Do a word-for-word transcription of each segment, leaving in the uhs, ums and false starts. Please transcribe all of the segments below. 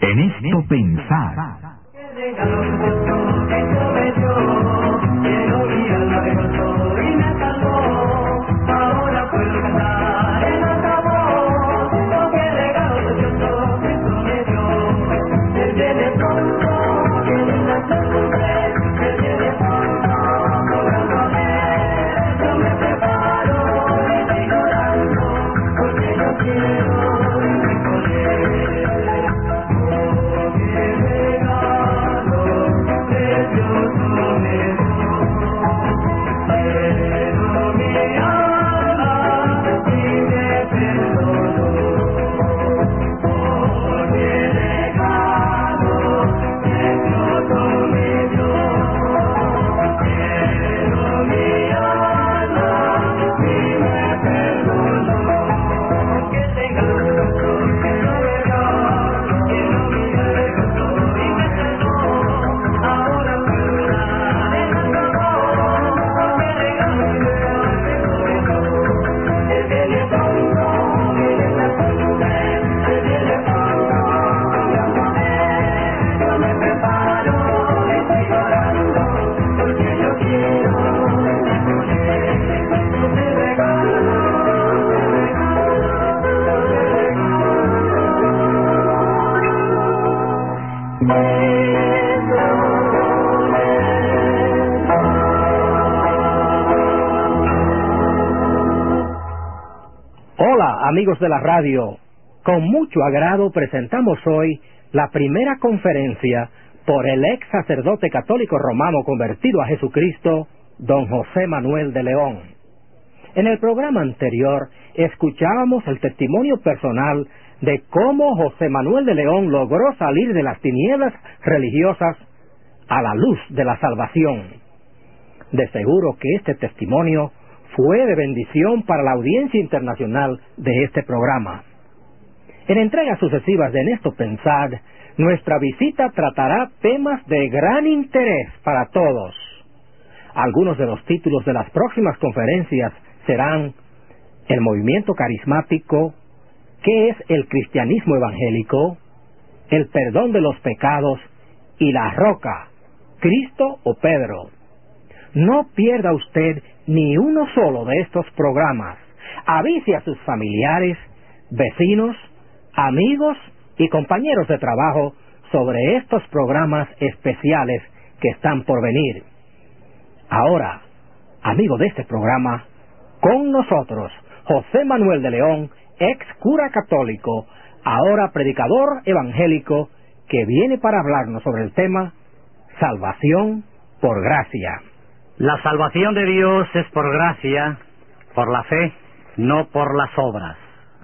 En esto pensar. Hola, amigos de la radio. Con mucho agrado presentamos hoy la primera conferencia por el ex sacerdote católico romano convertido a Jesucristo, don José Manuel de León. En el programa anterior escuchábamos el testimonio personal de cómo José Manuel de León logró salir de las tinieblas religiosas a la luz de la salvación. De seguro que este testimonio fue de bendición para la audiencia internacional de este programa. En entregas sucesivas de En esto pensar, nuestra visita tratará temas de gran interés para todos. Algunos de los títulos de las próximas conferencias serán: el movimiento carismático, ¿qué es el cristianismo evangélico?, el perdón de los pecados y la roca, Cristo o Pedro. No pierda usted ni uno solo de estos programas. Avise a sus familiares, vecinos, amigos y compañeros de trabajo sobre estos programas especiales que están por venir. Ahora, amigo de este programa, con nosotros, José Manuel de León, ex cura católico, ahora predicador evangélico, que viene para hablarnos sobre el tema salvación por gracia. La salvación de Dios es por gracia, por la fe, no por las obras.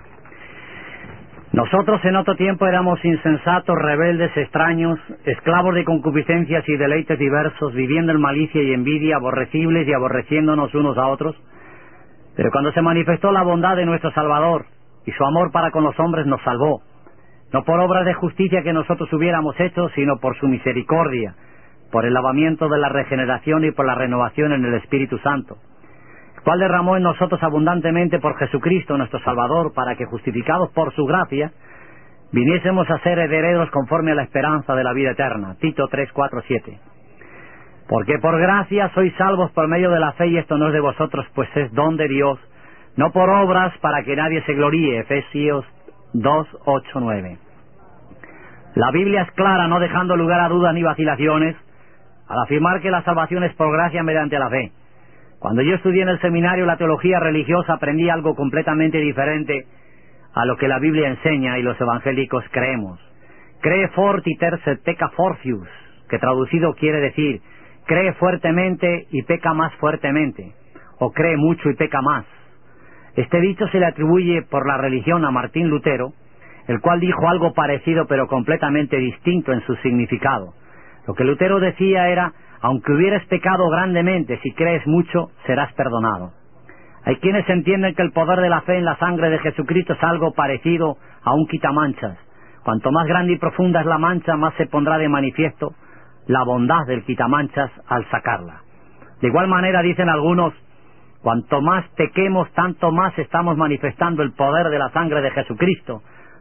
Nosotros en otro tiempo éramos insensatos, rebeldes, extraños, esclavos de concupiscencias y deleites diversos, viviendo en malicia y envidia, aborrecibles y aborreciéndonos unos a otros. Pero cuando se manifestó la bondad de nuestro Salvador y su amor para con los hombres, nos salvó, no por obras de justicia que nosotros hubiéramos hecho, sino por su misericordia, por el lavamiento de la regeneración y por la renovación en el Espíritu Santo, el cual derramó en nosotros abundantemente por Jesucristo nuestro Salvador, para que, justificados por su gracia, viniésemos a ser herederos conforme a la esperanza de la vida eterna. Tito tres, cuatro, siete. Porque por gracia sois salvos por medio de la fe, y esto no es de vosotros, pues es don de Dios, no por obras, para que nadie se gloríe. Efesios dos, ocho, nueve. La Biblia es clara, no dejando lugar a dudas ni vacilaciones, al afirmar que la salvación es por gracia mediante la fe. Cuando yo estudié en el seminario la teología religiosa, aprendí algo completamente diferente a lo que la Biblia enseña y los evangélicos creemos. Cree fortiter sed pecca fortius, que traducido quiere decir: cree fuertemente y peca más fuertemente, o cree mucho y peca más. Este dicho se le atribuye por la religión a Martín Lutero, el cual dijo algo parecido pero completamente distinto en su significado. Lo que Lutero decía era: aunque hubieras pecado grandemente, si crees mucho, serás perdonado. Hay quienes entienden que el poder de la fe en la sangre de Jesucristo es algo parecido a un quitamanchas. Cuanto más grande y profunda es la mancha, más se pondrá de manifiesto la bondad del quitamanchas al sacarla. De igual manera, dicen algunos, cuanto más pequemos, tanto más estamos manifestando el poder de la sangre de Jesucristo,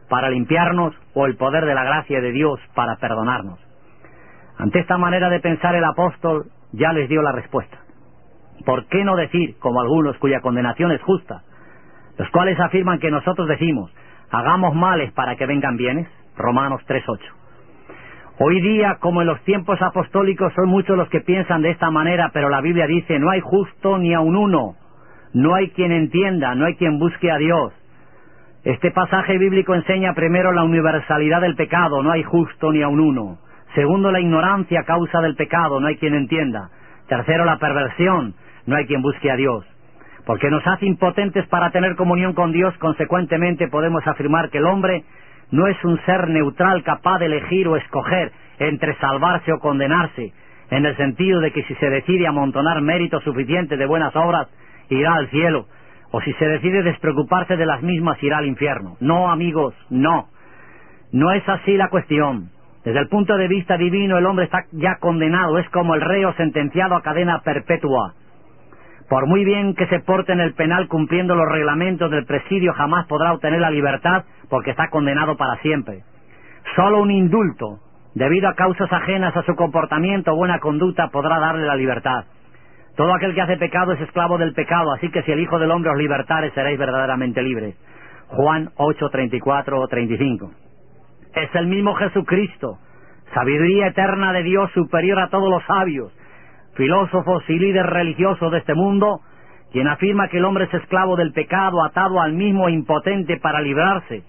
para limpiarnos o el poder de la gracia de Dios para perdonarnos? Ante esta manera de pensar, el apóstol ya les dio la respuesta. ¿Por qué no decir, como algunos cuya condenación es justa, los cuales afirman que nosotros decimos, hagamos males para que vengan bienes? Romanos tres ocho. Hoy día, como en los tiempos apostólicos, son muchos los que piensan de esta manera, pero la Biblia dice, no hay justo ni aun uno, no hay quien entienda, no hay quien busque a Dios. Este pasaje bíblico enseña primero la universalidad del pecado, no hay justo ni aun uno. Segundo, la ignorancia a causa del pecado, no hay quien entienda. Tercero, la perversión, no hay quien busque a Dios. Porque nos hace impotentes para tener comunión con Dios, consecuentemente podemos afirmar que el hombre no es un ser neutral capaz de elegir o escoger entre salvarse o condenarse, en el sentido de que si se decide amontonar méritos suficientes de buenas obras, irá al cielo, o si se decide despreocuparse de las mismas, irá al infierno. No, amigos, no. No es así la cuestión. Desde el punto de vista divino, el hombre está ya condenado, es como el reo sentenciado a cadena perpetua. Por muy bien que se porte en el penal cumpliendo los reglamentos del presidio, jamás podrá obtener la libertad porque está condenado para siempre. Solo un indulto, debido a causas ajenas a su comportamiento o buena conducta, podrá darle la libertad. Todo aquel que hace pecado es esclavo del pecado, así que si el Hijo del Hombre os libertare, seréis verdaderamente libres. Juan ocho, treinta y cuatro o treinta y cinco. Es el mismo Jesucristo, sabiduría eterna de Dios superior a todos los sabios, filósofos y líderes religiosos de este mundo, quien afirma que el hombre es esclavo del pecado, atado al mismo impotente para librarse,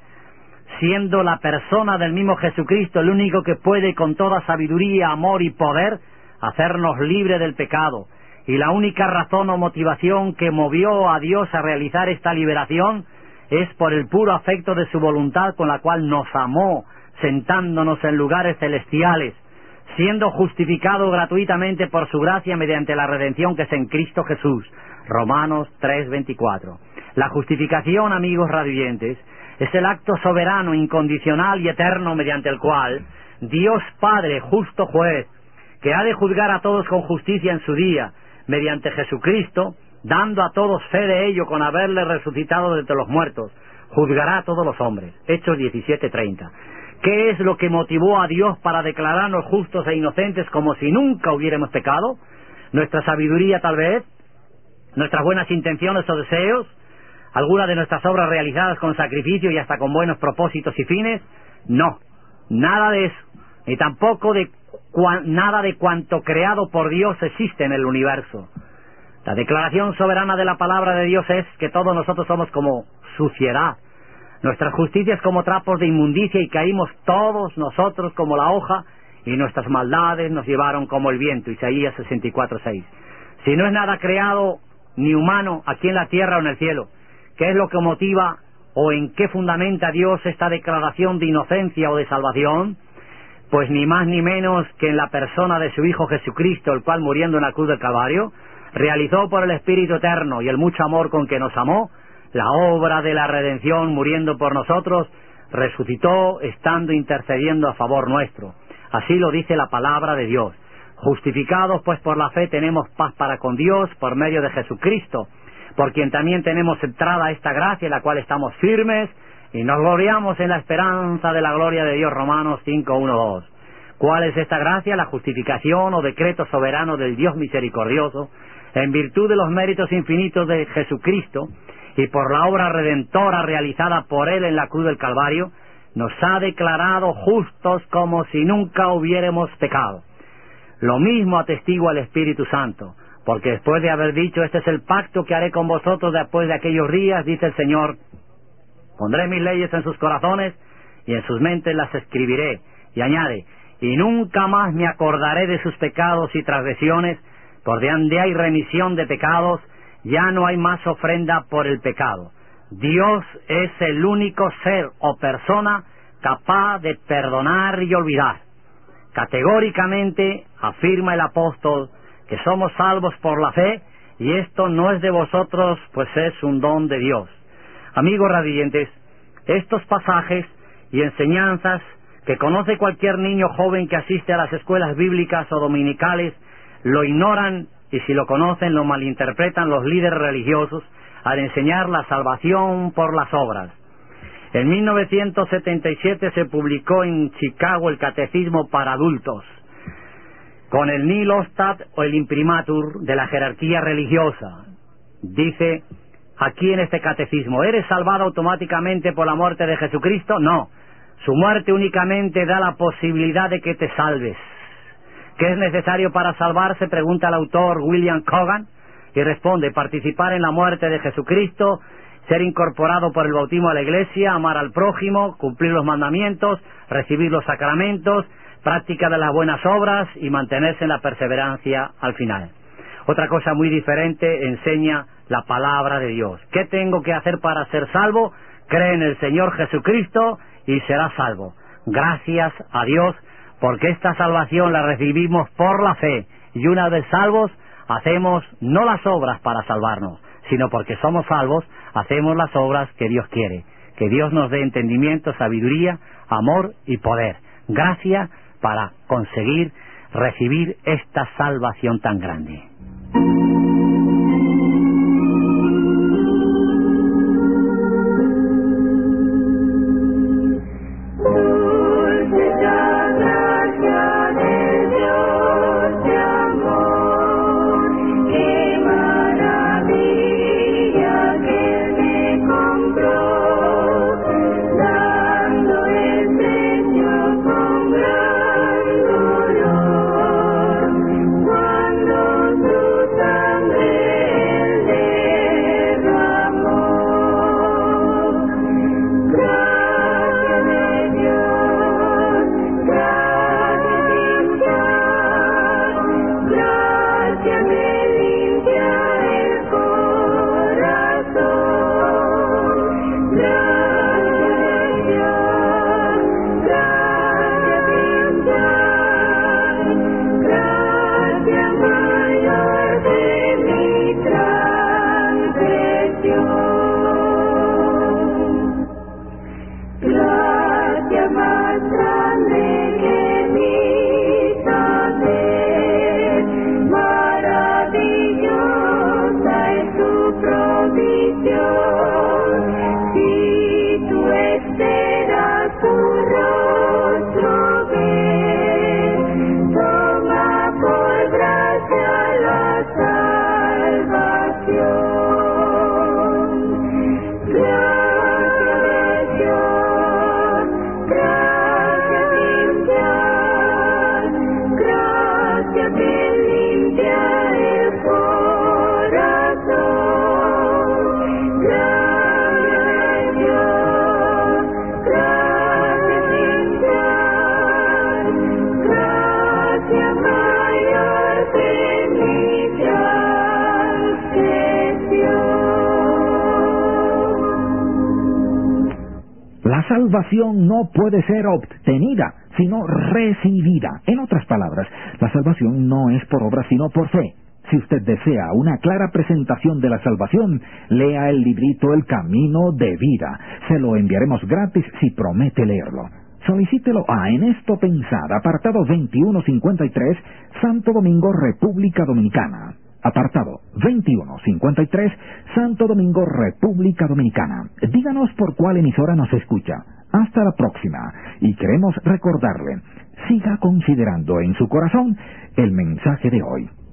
siendo la persona del mismo Jesucristo el único que puede con toda sabiduría, amor y poder hacernos libres del pecado. Y la única razón o motivación que movió a Dios a realizar esta liberación es por el puro afecto de su voluntad con la cual nos amó, sentándonos en lugares celestiales, siendo justificado gratuitamente por su gracia mediante la redención que es en Cristo Jesús. Romanos tres veinticuatro. La justificación, amigos radioyentes, es el acto soberano, incondicional y eterno mediante el cual Dios Padre, justo juez, que ha de juzgar a todos con justicia en su día, mediante Jesucristo, dando a todos fe de ello con haberle resucitado de entre los muertos, juzgará a todos los hombres. Hechos diecisiete treinta. ¿Qué es lo que motivó a Dios para declararnos justos e inocentes como si nunca hubiéramos pecado? ¿Nuestra sabiduría tal vez? ¿Nuestras buenas intenciones o deseos? ¿Alguna de nuestras obras realizadas con sacrificio y hasta con buenos propósitos y fines? No, nada de eso, ni tampoco de nada de cuanto creado por Dios existe en el universo. La declaración soberana de la palabra de Dios es que todos nosotros somos como suciedad. Nuestras justicias como trapos de inmundicia y caímos todos nosotros como la hoja y nuestras maldades nos llevaron como el viento. Isaías sesenta y cuatro seis. Si no es nada creado ni humano aquí en la tierra o en el cielo, ¿qué es lo que motiva o en qué fundamenta Dios esta declaración de inocencia o de salvación? Pues ni más ni menos que en la persona de su Hijo Jesucristo, el cual muriendo en la cruz del Calvario, realizó por el Espíritu Eterno y el mucho amor con que nos amó, la obra de la redención muriendo por nosotros, resucitó estando intercediendo a favor nuestro. Así lo dice la palabra de Dios. Justificados pues por la fe tenemos paz para con Dios por medio de Jesucristo, por quien también tenemos entrada a esta gracia en la cual estamos firmes y nos gloriamos en la esperanza de la gloria de Dios. Romanos cinco uno dos. ¿Cuál es esta gracia? La justificación o decreto soberano del Dios misericordioso, en virtud de los méritos infinitos de Jesucristo y por la obra redentora realizada por Él en la cruz del Calvario, nos ha declarado justos como si nunca hubiéramos pecado. Lo mismo atestigua el Espíritu Santo, porque después de haber dicho, este es el pacto que haré con vosotros después de aquellos días, dice el Señor, pondré mis leyes en sus corazones y en sus mentes las escribiré. Y añade, y nunca más me acordaré de sus pecados y transgresiones, por donde hay remisión de pecados, ya no hay más ofrenda por el pecado. Dios es el único ser o persona capaz de perdonar y olvidar. Categóricamente afirma el apóstol que somos salvos por la fe, y esto no es de vosotros, pues es un don de Dios. Amigos radiantes, estos pasajes y enseñanzas que conoce cualquier niño joven que asiste a las escuelas bíblicas o dominicales, lo ignoran, y si lo conocen lo malinterpretan los líderes religiosos al enseñar la salvación por las obras. En mil novecientos setenta y siete se publicó en Chicago el Catecismo para Adultos, con el Nihil Obstat o el Imprimatur de la jerarquía religiosa. Dice aquí en este catecismo: ¿eres salvado automáticamente por la muerte de Jesucristo? No. Su muerte únicamente da la posibilidad de que te salves. ¿Qué es necesario para salvarse?, pregunta el autor William Cogan, y responde: participar en la muerte de Jesucristo, ser incorporado por el bautismo a la Iglesia, amar al prójimo, cumplir los mandamientos, recibir los sacramentos, práctica de las buenas obras y mantenerse en la perseverancia al final. Otra cosa muy diferente enseña la palabra de Dios. ¿Qué tengo que hacer para ser salvo? Cree en el Señor Jesucristo y serás salvo. Gracias a Dios, porque esta salvación la recibimos por la fe, y una vez salvos, hacemos no las obras para salvarnos, sino porque somos salvos, hacemos las obras que Dios quiere. Que Dios nos dé entendimiento, sabiduría, amor y poder. Gracia para conseguir recibir esta salvación tan grande. La salvación no puede ser obtenida, sino recibida. En otras palabras, la salvación no es por obra, sino por fe. Si usted desea una clara presentación de la salvación, lea el librito El Camino de Vida. Se lo enviaremos gratis si promete leerlo. Solicítelo a En Esto Pensar, apartado veintiuno cincuenta y tres, Santo Domingo, República Dominicana. Apartado veintiuno cincuenta y tres, Santo Domingo, República Dominicana. Díganos por cuál emisora nos escucha. Hasta la próxima. Y queremos recordarle, siga considerando en su corazón el mensaje de hoy.